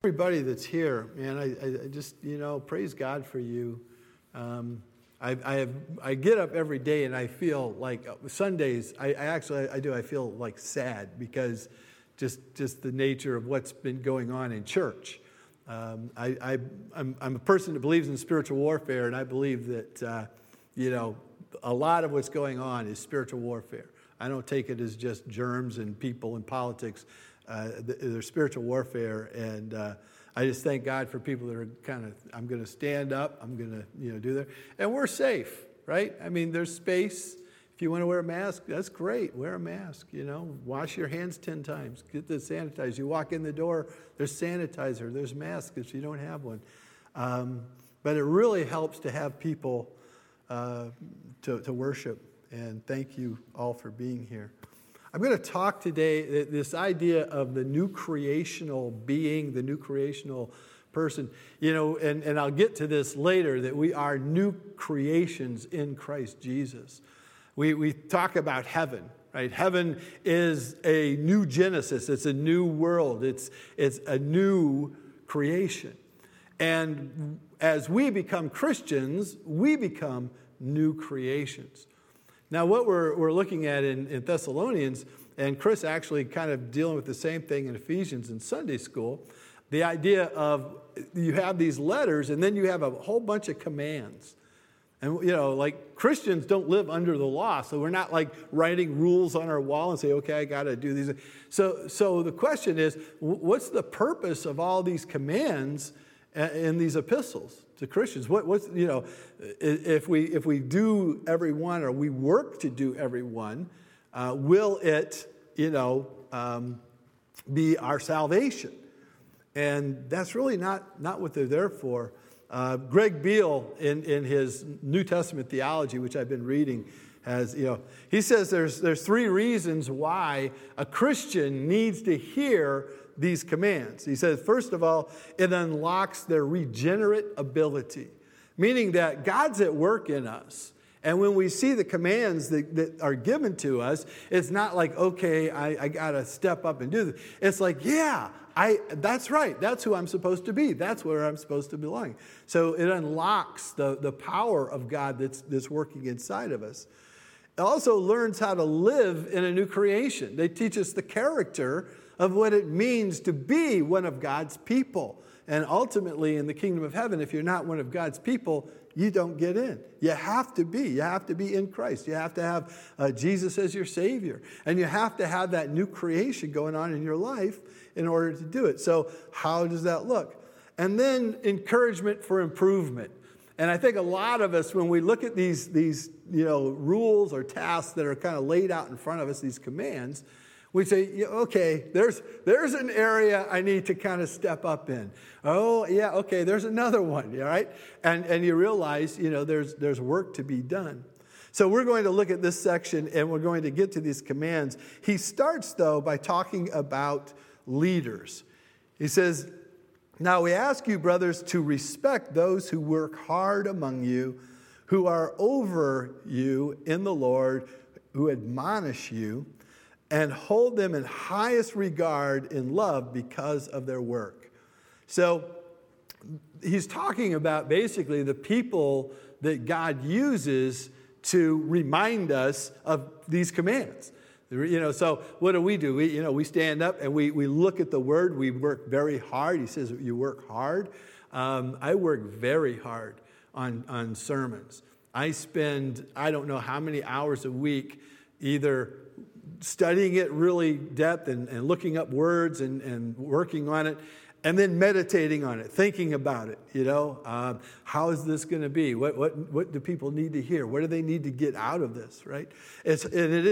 everybody that's here, man, I just, praise God for you. I get up every day and I feel like Sundays, I do. I feel like sad because just the nature of what's been going on in church. I'm a person that believes in spiritual warfare, and I believe that, a lot of what's going on is spiritual warfare. I don't take it as just germs and people and politics. They're spiritual warfare, and I just thank God for people that are I'm going to stand up, I'm going to, do that. And we're safe, right? I mean, there's space. If you want to wear a mask, that's great. Wear a mask, Wash your hands 10 times. Get the sanitizer. You walk in the door, there's sanitizer. There's masks if you don't have one. But it really helps to have people to worship. And thank you all for being here. I'm going to talk today, this idea of the new creational being, the new creational person, and I'll get to this later, that we are new creations in Christ Jesus. We talk about heaven, right? Heaven is a new Genesis. It's a new world. It's a new creation. And as we become Christians, we become new creations. Now, what we're looking at in Thessalonians, and Chris actually kind of dealing with the same thing in Ephesians in Sunday school, the idea of you have these letters and then you have a whole bunch of commands. And, like Christians don't live under the law, so we're not like writing rules on our wall and say, okay, I got to do these. So the question is, what's the purpose of all these commands in these epistles to Christians? What's if we do every one, or we work to do every one, will it be our salvation? And that's really not what they're there for. Greg Beale in his New Testament theology, which I've been reading, has he says there's three reasons why a Christian needs to hear these commands. He says, first of all, it unlocks their regenerate ability, meaning that God's at work in us. And when we see the commands that are given to us, it's not like, okay, I got to step up and do this. It's like, yeah, that's right. That's who I'm supposed to be. That's where I'm supposed to belong. So it unlocks the power of God that's working inside of us. It also learns how to live in a new creation. They teach us the character of what it means to be one of God's people. And ultimately, in the kingdom of heaven, if you're not one of God's people, you don't get in. You have to be. You have to be in Christ. You have to have Jesus as your Savior. And you have to have that new creation going on in your life in order to do it. So how does that look? And then encouragement for improvement. And I think a lot of us, when we look at these rules or tasks that are kind of laid out in front of us, these commands, we say, okay, there's an area I need to kind of step up in. Oh, yeah, okay, there's another one, all right? And you realize, there's work to be done. So we're going to look at this section, and we're going to get to these commands. He starts, though, by talking about leaders. He says, now we ask you, brothers, to respect those who work hard among you, who are over you in the Lord, who admonish you, and hold them in highest regard in love because of their work. So he's talking about basically the people that God uses to remind us of these commands. So what do? We stand up and we look at the word. We work very hard. He says, you work hard. I work very hard on sermons. I spend, I don't know how many hours a week either studying it really depth and looking up words and working on it, and then meditating on it, thinking about it. How is this going to be? What do people need to hear? What do they need to get out of this? Right? It's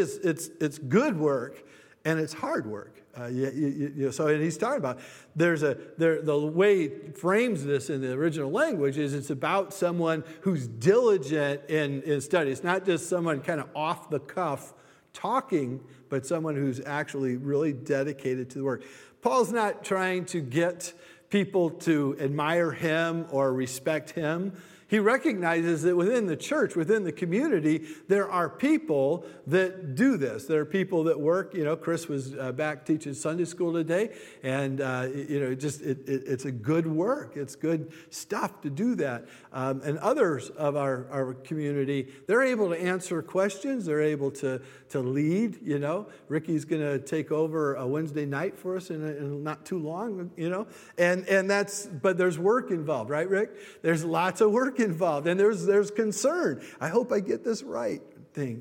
good work, and it's hard work. So, and he's talking about the way he frames this in the original language is it's about someone who's diligent in study. It's not just someone kind of off the cuff talking, but someone who's actually really dedicated to the work. Paul's not trying to get people to admire him or respect him. He recognizes that within the church, within the community, there are people that do this. There are people that work. Chris was back teaching Sunday school today, and it's a good work. It's good stuff to do that. And others of our community, they're able to answer questions. They're able to lead. Ricky's going to take over a Wednesday night for us in not too long. But there's work involved, right, Rick? There's lots of work involved, and there's concern. I hope I get this right thing.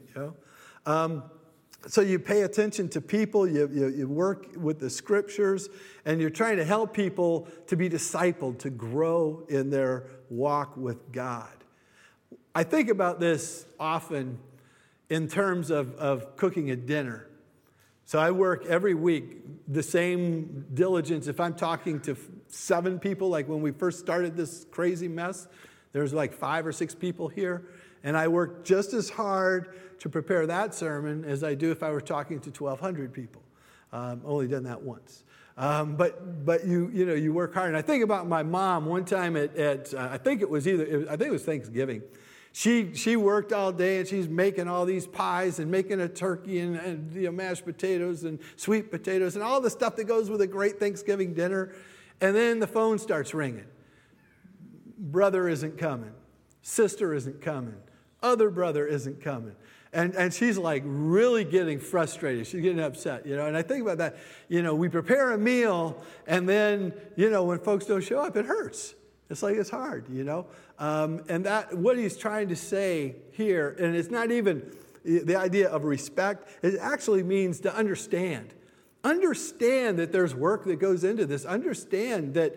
So you pay attention to people. You work with the scriptures, and you're trying to help people to be discipled, to grow in their walk with God. I think about this often in terms of cooking a dinner. So I work every week the same diligence. If I'm talking to 7 people, like when we first started this crazy mess, there's like 5 or 6 people here, and I work just as hard to prepare that sermon as I do if I were talking to 1,200 people. Only done that once. But you work hard. And I think about my mom one time at I think it was Thanksgiving. She worked all day, and she's making all these pies and making a turkey and mashed potatoes and sweet potatoes and all the stuff that goes with a great Thanksgiving dinner. And then the phone starts ringing. Brother isn't coming. Sister isn't coming. Other brother isn't coming. And she's like really getting frustrated. She's getting upset, And I think about that. We prepare a meal, and then, when folks don't show up, it hurts. It's like it's hard, And that what he's trying to say here, and it's not even the idea of respect. It actually means to understand. Understand that there's work that goes into this. Understand that,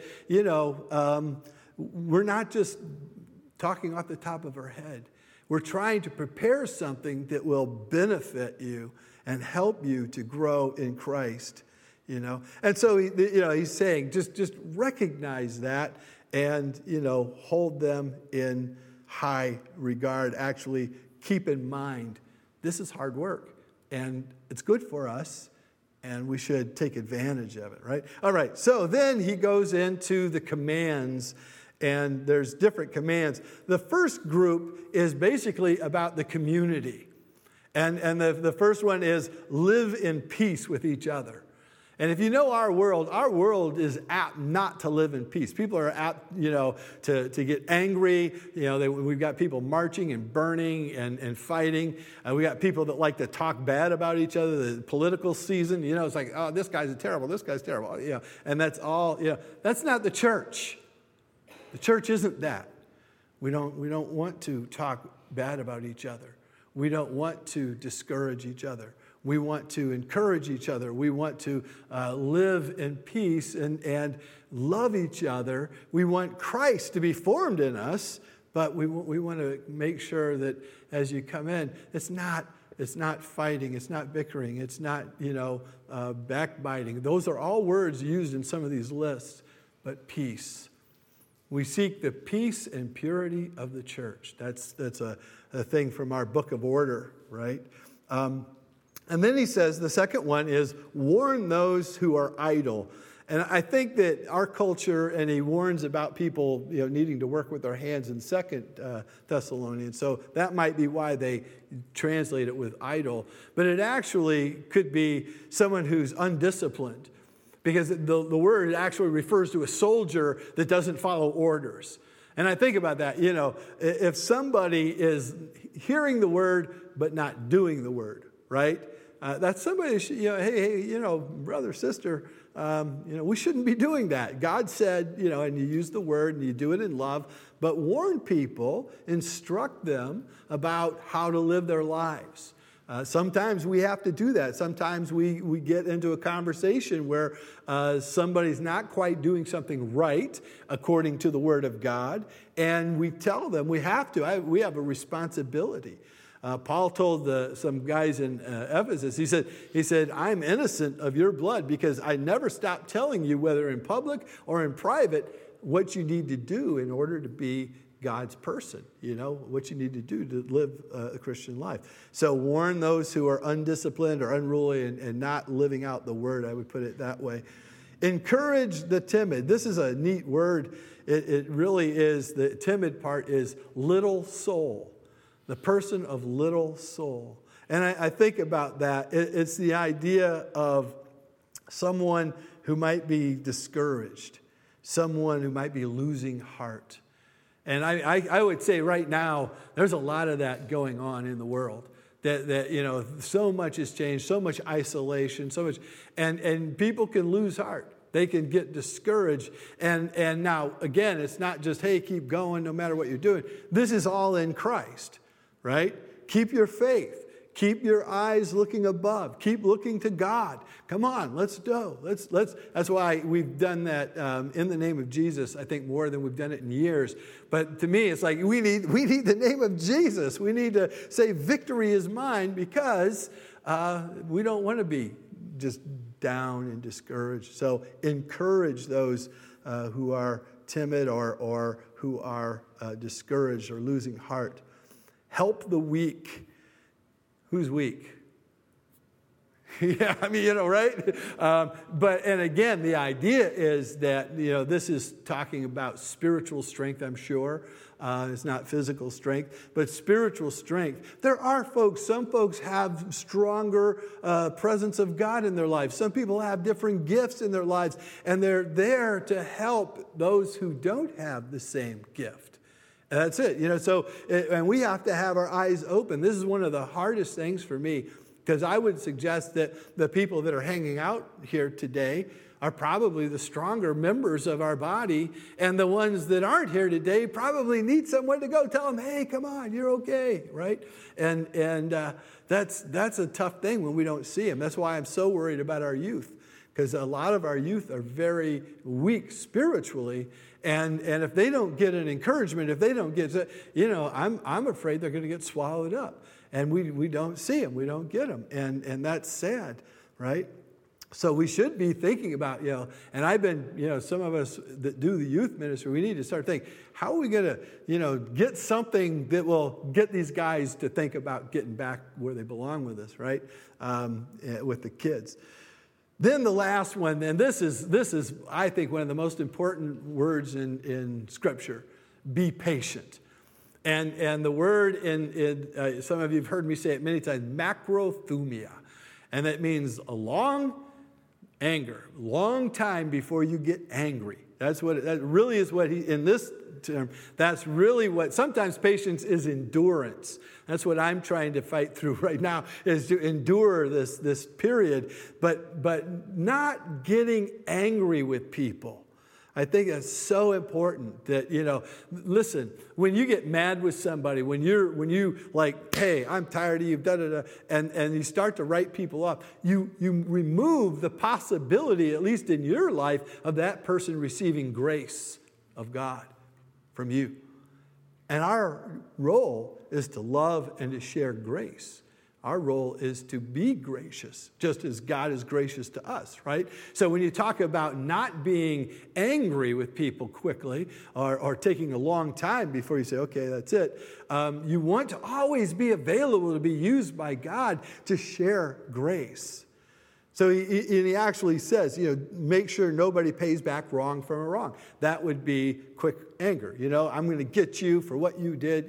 we're not just talking off the top of our head. We're trying to prepare something that will benefit you and help you to grow in Christ, And so, he's saying, just recognize that and, hold them in high regard. Actually, keep in mind, this is hard work, and it's good for us, and we should take advantage of it, right? All right, so then he goes into the commands, and there's different commands. The first group is basically about the community. And the first one is live in peace with each other. And if you know our world is apt not to live in peace. People are apt, to get angry. We've got people marching and burning and fighting. We got people that like to talk bad about each other. The political season, it's like, oh, this guy's terrible. This guy's terrible. And that's all. That's not the church. The church isn't that. We don't want to talk bad about each other. We don't want to discourage each other. We want to encourage each other. We want to live in peace and love each other. We want Christ to be formed in us, but we want to make sure that as you come in, it's not fighting, it's not bickering, it's not backbiting. Those are all words used in some of these lists, but peace. We seek the peace and purity of the church. That's a thing from our book of order, right? And then he says the second one is warn those who are idle. And I think that our culture, and he warns about people needing to work with their hands in 2 Thessalonians. So that might be why they translate it with idle. But it actually could be someone who's undisciplined. Because the word actually refers to a soldier that doesn't follow orders. And I think about that, if somebody is hearing the word but not doing the word, right? That's somebody, hey, brother, sister, we shouldn't be doing that. God said, and you use the word and you do it in love, but warn people, instruct them about how to live their lives. Sometimes we have to do that. Sometimes we get into a conversation where somebody's not quite doing something right according to the Word of God, and we tell them we have to. We have a responsibility. Paul told some guys in Ephesus, he said, I'm innocent of your blood because I never stopped telling you, whether in public or in private, what you need to do in order to be God's person, what you need to do to live a Christian life. So warn those who are undisciplined or unruly and not living out the word, I would put it that way. Encourage the timid. This is a neat word. It really is. The timid part is little soul, the person of little soul. And I think about that. It's the idea of someone who might be discouraged, someone who might be losing heart. And I would say right now, there's a lot of that going on in the world. That so much has changed, so much isolation, so much, and people can lose heart. They can get discouraged. And now, again, it's not just, hey, keep going no matter what you're doing. This is all in Christ, right? Keep your faith. Keep your eyes looking above. Keep looking to God. Come on, let's go. Let's. That's why we've done that in the name of Jesus, I think more than we've done it in years. But to me, it's like we need the name of Jesus. We need to say victory is mine because we don't want to be just down and discouraged. So encourage those who are timid or who are discouraged or losing heart. Help the weak. Who's weak? Yeah, I mean, right? And again, the idea is that, this is talking about spiritual strength, I'm sure. It's not physical strength, but spiritual strength. There are some folks have stronger presence of God in their lives. Some people have different gifts in their lives, and they're there to help those who don't have the same gift. That's it, and we have to have our eyes open. This is one of the hardest things for me, because I would suggest that the people that are hanging out here today are probably the stronger members of our body, and the ones that aren't here today probably need someone to go tell them, hey, come on, you're okay, right? And that's a tough thing when we don't see them. That's why I'm so worried about our youth, because a lot of our youth are very weak spiritually. And if they don't get an encouragement, if they don't get, I'm afraid they're going to get swallowed up. And we don't see them, we don't get them. And that's sad, right? So we should be thinking about, and I've been, some of us that do the youth ministry, we need to start thinking, how are we going to, get something that will get these guys to think about getting back where they belong with us, right? With the kids. Then the last one, and this is, I think, one of the most important words in Scripture, be patient. And the word, in some of you have heard me say it many times, macrothumia. And that means a long time before you get angry. That really is what in this term, that's really what, sometimes patience is endurance. That's what I'm trying to fight through right now, is to endure this period, but not getting angry with people. I think that's so important that, listen, when you get mad with somebody, when you like, hey, I'm tired of you, and you start to write people off, you remove the possibility, at least in your life, of that person receiving grace of God from you. And our role is to love and to share grace. Our role is to be gracious, just as God is gracious to us, right? So when you talk about not being angry with people quickly or taking a long time before you say, okay, that's it, you want to always be available to be used by God to share grace. So he actually says, make sure nobody pays back wrong from a wrong. That would be quick anger. I'm going to get you for what you did.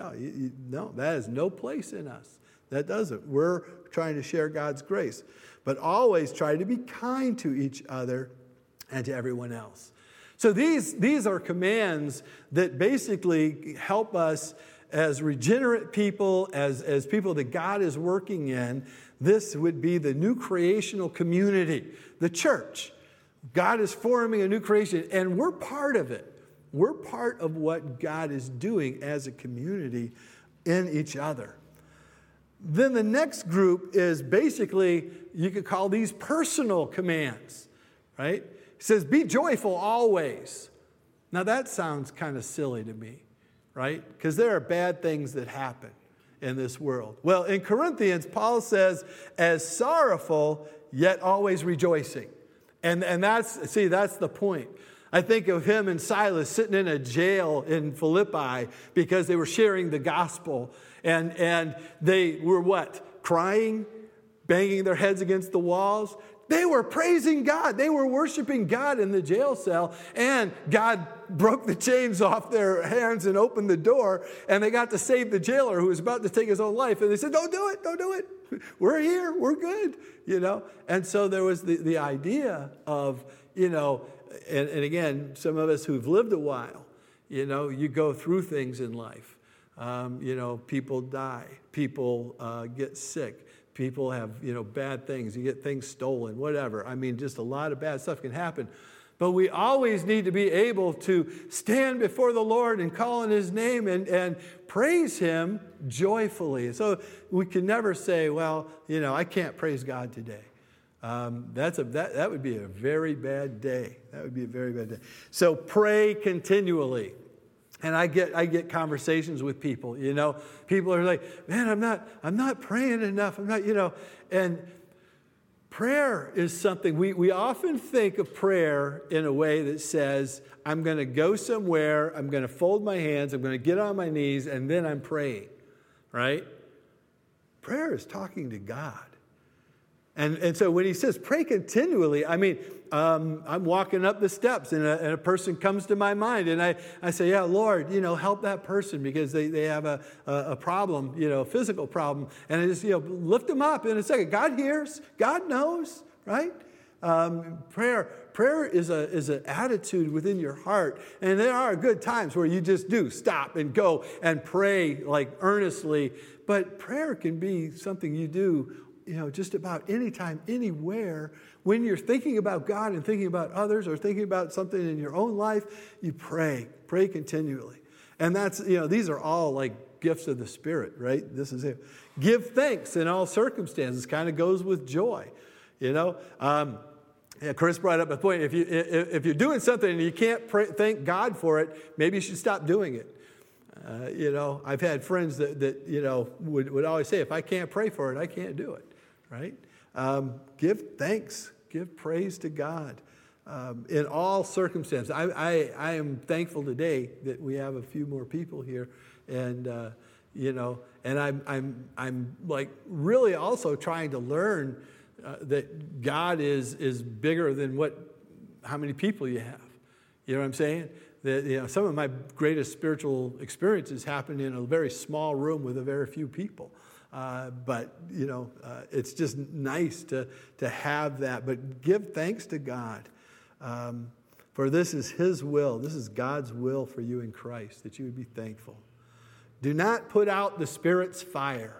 No, that has no place in us. That doesn't. We're trying to share God's grace. But always try to be kind to each other and to everyone else. So these are commands that basically help us as regenerate people, as people that God is working in. This would be the new creational community, the church. God is forming a new creation, and we're part of it. We're part of what God is doing as a community in each other. Then the next group is basically, you could call these personal commands, right? It says, be joyful always. Now that sounds kind of silly to me, right? Because there are bad things that happen in this world. Well, in Corinthians, Paul says, as sorrowful, yet always rejoicing. And that's the point. I think of him and Silas sitting in a jail in Philippi because they were sharing the gospel. And they were what? Crying, banging their heads against the walls, They were praising God. They were worshiping God in the jail cell, and God broke the chains off their hands and opened the door, and they got to save the jailer who was about to take his own life. And they said, don't do it, don't do it. We're here, we're good, And so there was the idea of, and again, some of us who've lived a while, you go through things in life. People die, people get sick. People have, bad things. You get things stolen, whatever. I mean, just a lot of bad stuff can happen. But we always need to be able to stand before the Lord and call on His name and praise Him joyfully. So we can never say, well, I can't praise God today. That would be a very bad day. That would be a very bad day. So pray continually. And I get conversations with people, People are like, man, I'm not praying enough. I'm not, And prayer is something, we often think of prayer in a way that says, I'm going to go somewhere, I'm going to fold my hands, I'm going to get on my knees, and then I'm praying, right? Prayer is talking to God. And so when he says pray continually, I mean, I'm walking up the steps and a person comes to my mind and I say, yeah, Lord, help that person because they have a problem, a physical problem. And I just, lift them up in a second. God hears, God knows, right? Prayer is an attitude within your heart. And there are good times where you just do stop and go and pray like earnestly. But prayer can be something you do just about anytime, anywhere, when you're thinking about God and thinking about others or thinking about something in your own life, you pray continually. And that's, these are all like gifts of the Spirit, right? This is it. Give thanks in all circumstances, kind of goes with joy, Chris brought up a point. If you're doing something and you can't thank God for it, maybe you should stop doing it. I've had friends that would always say, if I can't pray for it, I can't do it, right? Give thanks, give praise to God in all circumstances. I am thankful today that we have a few more people here, and and I'm like really also trying to learn that God is bigger than how many people you have. You know what I'm saying? That, some of my greatest spiritual experiences happened in a very small room with a very few people. But it's just nice to have that. But give thanks to God. For this is His will. This is God's will for you in Christ, that you would be thankful. Do not put out the Spirit's fire.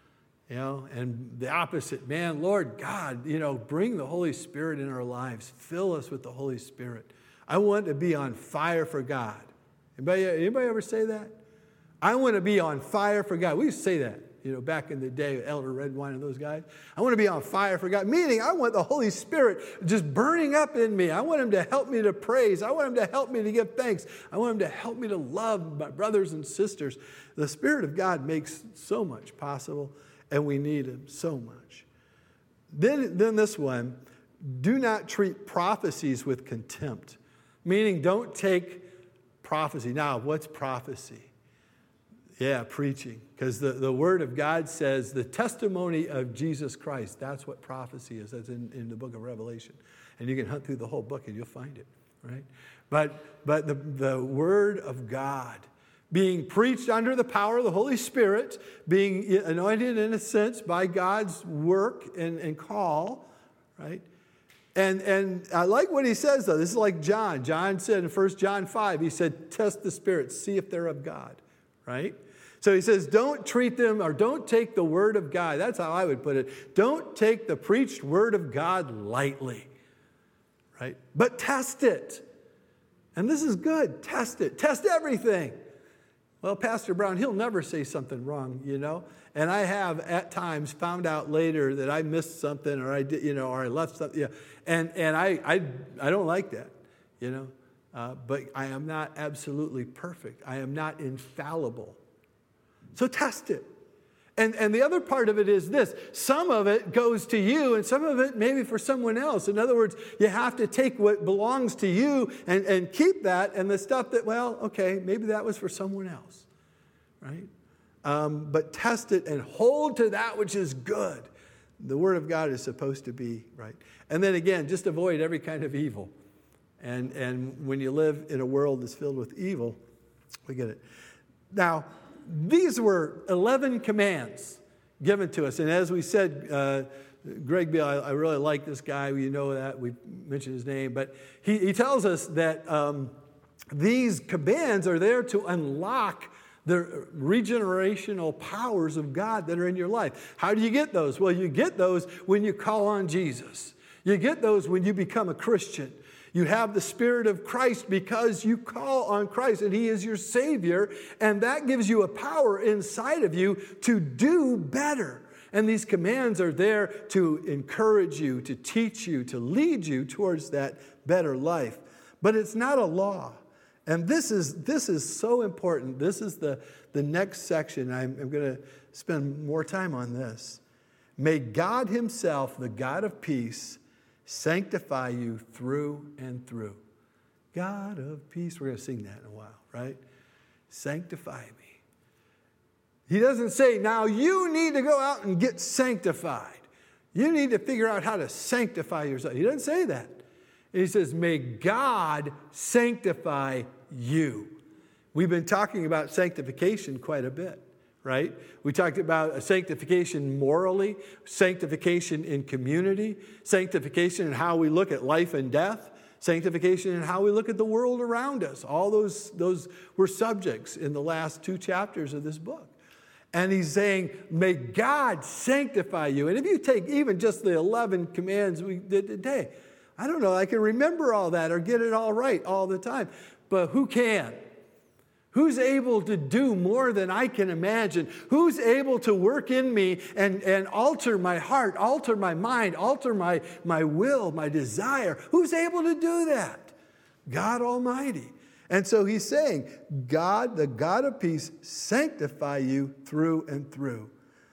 And the opposite, man, Lord God, bring the Holy Spirit in our lives. Fill us with the Holy Spirit. I want to be on fire for God. Anybody ever say that? I want to be on fire for God. We used to say that, back in the day, Elder Redwine and those guys. I want to be on fire for God, meaning I want the Holy Spirit just burning up in me. I want Him to help me to praise. I want Him to help me to give thanks. I want Him to help me to love my brothers and sisters. The Spirit of God makes so much possible, and we need Him so much. Then this one, do not treat prophecies with contempt. Meaning, don't take prophecy. Now, what's prophecy? Yeah, preaching. Because the Word of God says the testimony of Jesus Christ. That's what prophecy is. That's in the book of Revelation. And you can hunt through the whole book and you'll find it, right? But the Word of God being preached under the power of the Holy Spirit, being anointed in a sense by God's work and call, right? And I like what he says, though. This is like John. John said in 1 John 5, he said, test the spirits, see if they're of God, right? So he says, don't treat them or don't take the word of God. That's how I would put it. Don't take the preached word of God lightly, right? But test it. And this is good. Test it. Test everything. Well, Pastor Brown, he'll never say something wrong, And I have at times found out later that I missed something or I did, or I left something. And I don't like that, But I am not absolutely perfect. I am not infallible. So test it. And the other part of it is this. Some of it goes to you and some of it maybe for someone else. In other words, you have to take what belongs to you and keep that, and the stuff that, well, okay, maybe that was for someone else, right? But test it and hold to that which is good. The Word of God is supposed to be right. And then again, just avoid every kind of evil. And when you live in a world that's filled with evil, we get it. Now, these were 11 commands given to us. And as we said, Greg Beale, I really like this guy. You know that. We mentioned his name. But he tells us that these commands are there to unlock the regenerational powers of God that are in your life. How do you get those? Well, you get those when you call on Jesus. You get those when you become a Christian. You have the Spirit of Christ because you call on Christ and He is your Savior, and that gives you a power inside of you to do better. And these commands are there to encourage you, to teach you, to lead you towards that better life. But it's not a law. And this is so important. This is the next section. I'm going to spend more time on this. May God Himself, the God of peace, sanctify you through and through. God of peace. We're going to sing that in a while, right? Sanctify me. He doesn't say, now you need to go out and get sanctified. You need to figure out how to sanctify yourself. He doesn't say that. He says, may God sanctify you. We've been talking about sanctification quite a bit, right? We talked about sanctification morally, sanctification in community, sanctification in how we look at life and death, sanctification in how we look at the world around us. All those were subjects in the last 2 chapters of this book. And he's saying, may God sanctify you. And if you take even just the 11 commands we did today, I don't know, I can remember all that or get it all right all the time. But who can? Who's able to do more than I can imagine? Who's able to work in me and alter my heart, alter my mind, alter my will, my desire? Who's able to do that? God Almighty. And so he's saying, God, the God of peace, sanctify you through and through.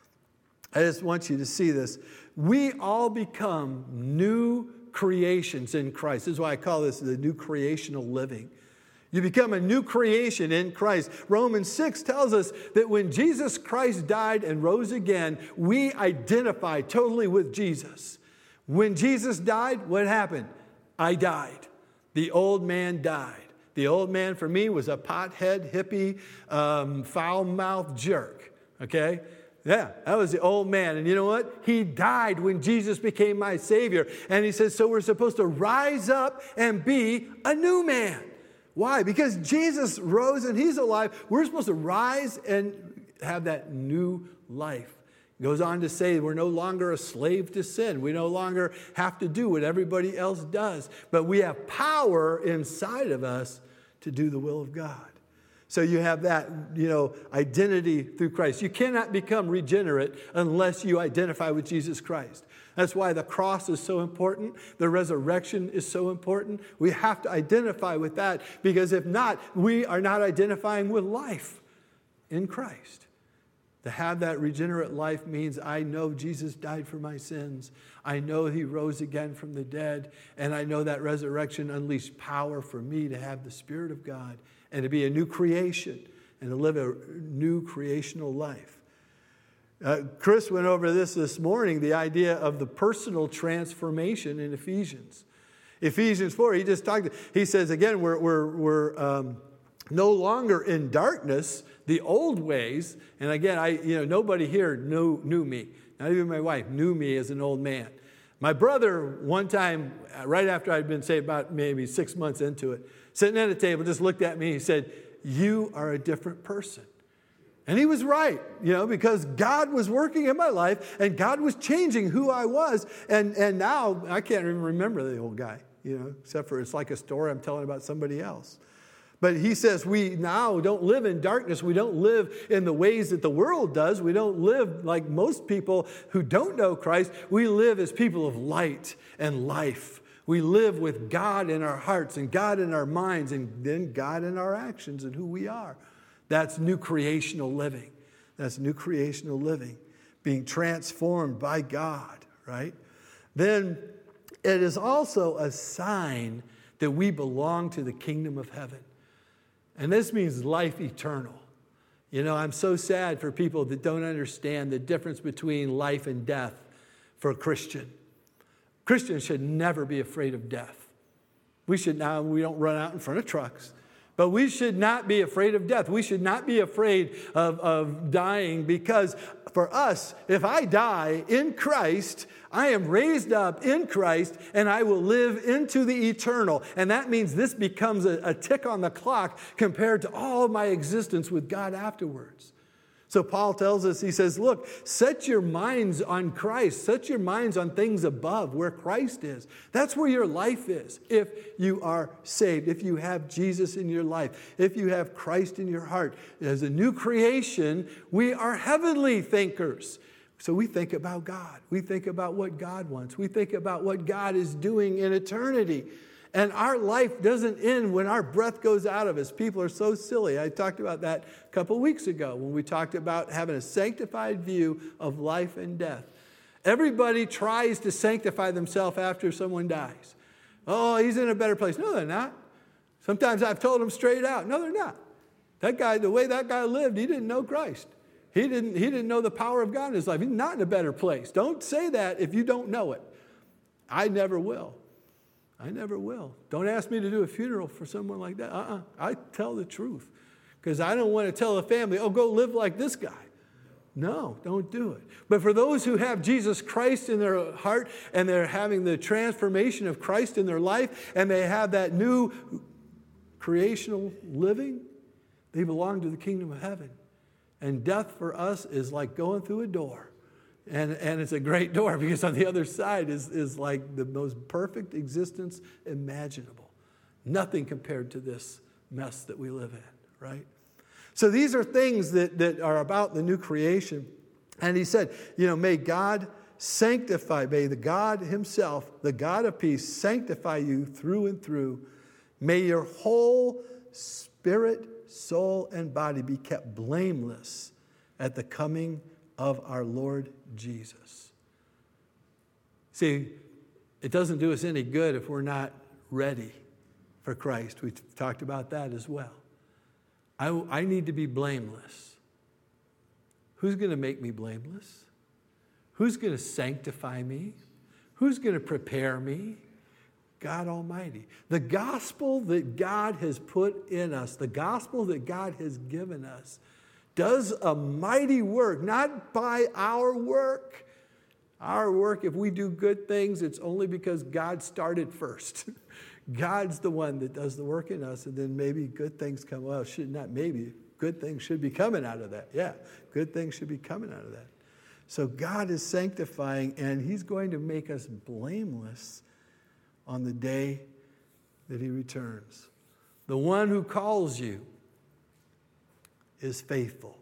I just want you to see this. We all become new creations in Christ. This is why I call this the new creational living. You become a new creation in Christ. Romans 6 tells us that when Jesus Christ died and rose again, we identify totally with Jesus. When Jesus died, what happened? I died. The old man died. The old man for me was a pothead, hippie, foul-mouthed jerk. Okay? Yeah, that was the old man. And you know what? He died when Jesus became my Savior. And he says, so we're supposed to rise up and be a new man. Why? Because Jesus rose and He's alive. We're supposed to rise and have that new life. He goes on to say we're no longer a slave to sin. We no longer have to do what everybody else does. But we have power inside of us to do the will of God. So you have that, identity through Christ. You cannot become regenerate unless you identify with Jesus Christ. That's why the cross is so important. The resurrection is so important. We have to identify with that, because if not, we are not identifying with life in Christ. To have that regenerate life means I know Jesus died for my sins. I know He rose again from the dead. And I know that resurrection unleashed power for me to have the Spirit of God and to be a new creation and to live a new creational life. Chris went over this morning, the idea of the personal transformation in Ephesians. Ephesians 4, he says, again, we're no longer in darkness, the old ways. And again, nobody here knew me. Not even my wife knew me as an old man. My brother, one time, right after I'd been saved, about maybe 6 months into it, sitting at a table, just looked at me. He said, you are a different person. And he was right, because God was working in my life and God was changing who I was. And now I can't even remember the old guy, except for it's like a story I'm telling about somebody else. But he says we now don't live in darkness. We don't live in the ways that the world does. We don't live like most people who don't know Christ. We live as people of light and life. We live with God in our hearts and God in our minds and then God in our actions and who we are. That's new creational living. That's new creational living, being transformed by God, right? Then it is also a sign that we belong to the kingdom of heaven. And this means life eternal. I'm so sad for people that don't understand the difference between life and death. for a Christian. Christians should never be afraid of death. We don't run out in front of trucks. But we should not be afraid of death. We should not be afraid of dying, because for us, if I die in Christ, I am raised up in Christ and I will live into the eternal. And that means this becomes a tick on the clock compared to all my existence with God afterwards. So Paul tells us, he says, look, set your minds on Christ. Set your minds on things above where Christ is. That's where your life is if you are saved, if you have Jesus in your life, if you have Christ in your heart. As a new creation, we are heavenly thinkers. So we think about God. We think about what God wants. We think about what God is doing in eternity. And our life doesn't end when our breath goes out of us. People are so silly. I talked about that a couple weeks ago when we talked about having a sanctified view of life and death. Everybody tries to sanctify themselves after someone dies. Oh, he's in a better place. No, they're not. Sometimes I've told them straight out, no, they're not. That guy, the way that guy lived, he didn't know Christ. He didn't know the power of God in his life. He's not in a better place. Don't say that if you don't know it. I never will. I never will. Don't ask me to do a funeral for someone like that. I tell the truth. Because I don't want to tell a family, oh, go live like this guy. No, don't do it. But for those who have Jesus Christ in their heart and they're having the transformation of Christ in their life and they have that new creational living, they belong to the kingdom of heaven. And death for us is like going through a door. And it's a great door because on the other side is like the most perfect existence imaginable. Nothing compared to this mess that we live in, right? So these are things that are about the new creation. And he said, may God sanctify, may the God himself, the God of peace, sanctify you through and through. May your whole spirit, soul, and body be kept blameless at the coming of our Lord Jesus. See, it doesn't do us any good if we're not ready for Christ. We talked about that as well. I need to be blameless. Who's going to make me blameless? Who's going to sanctify me? Who's going to prepare me? God Almighty. The gospel that God has put in us, the gospel that God has given us, does a mighty work, not by our work. Our work, if we do good things, it's only because God started first. God's the one that does the work in us, and then maybe good things come. Well, good things should be coming out of that. Yeah, good things should be coming out of that. So God is sanctifying, and he's going to make us blameless on the day that he returns. The one who calls you is faithful.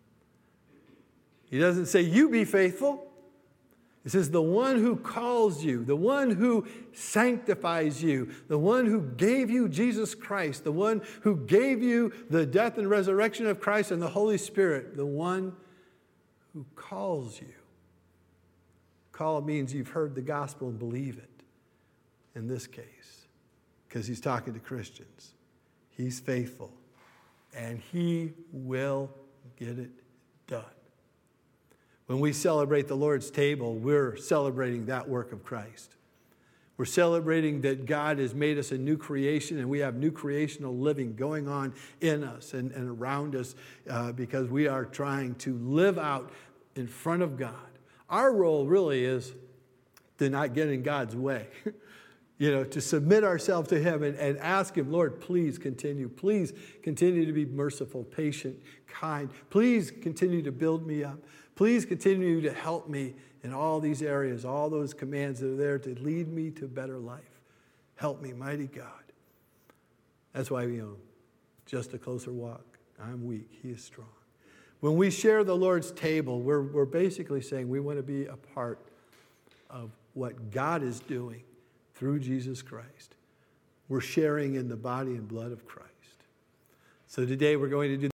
He doesn't say, you be faithful. He says, the one who calls you, the one who sanctifies you, the one who gave you Jesus Christ, the one who gave you the death and resurrection of Christ and the Holy Spirit, the one who calls you. Call means you've heard the gospel and believe it in this case, because he's talking to Christians. He's faithful. And he will get it done. When we celebrate the Lord's table, we're celebrating that work of Christ. We're celebrating that God has made us a new creation and we have new creational living going on in us and around us because we are trying to live out in front of God. Our role really is to not get in God's way. To submit ourselves to him and ask him, Lord, please continue to be merciful, patient, kind. Please continue to build me up. Please continue to help me in all these areas, all those commands that are there to lead me to a better life. Help me, mighty God. That's why just a closer walk. I'm weak, he is strong. When we share the Lord's table, we're basically saying we want to be a part of what God is doing through Jesus Christ. We're sharing in the body and blood of Christ. So today we're going to do